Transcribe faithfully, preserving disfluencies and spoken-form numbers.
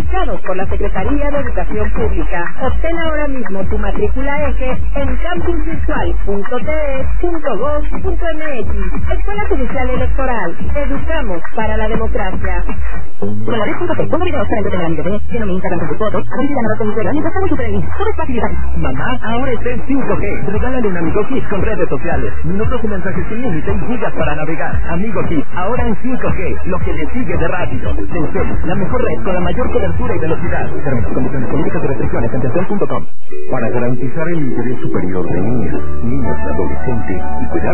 certificados por la Secretaría de Educación Pública. Obtén ahora mismo tu matrícula eje en campusvirtual punto t e punto gov punto m x. Escuela Judicial Electoral. Educamos para la democracia. Con la red punto c, pongo videos para entretener a mi bebé, lleno mi Instagram con sus fotos, a ver si ganador con mi suegra, mientras estamos súper feliz. Todo es fácil y rápido. Mamá, ahora está en cinco G. Regálale un Amigo Kids con redes sociales, minutos y mensajes sin límite y gigas para navegar. Amigo Kids, ahora en cinco G, lo que le sigue de rápido. Telcel, la mejor red con la mayor cobertura y velocidad. Términos, condiciones, políticas y restricciones en telcel punto com. Para garantizar el interés superior de niñas, niños, adolescentes y cuidar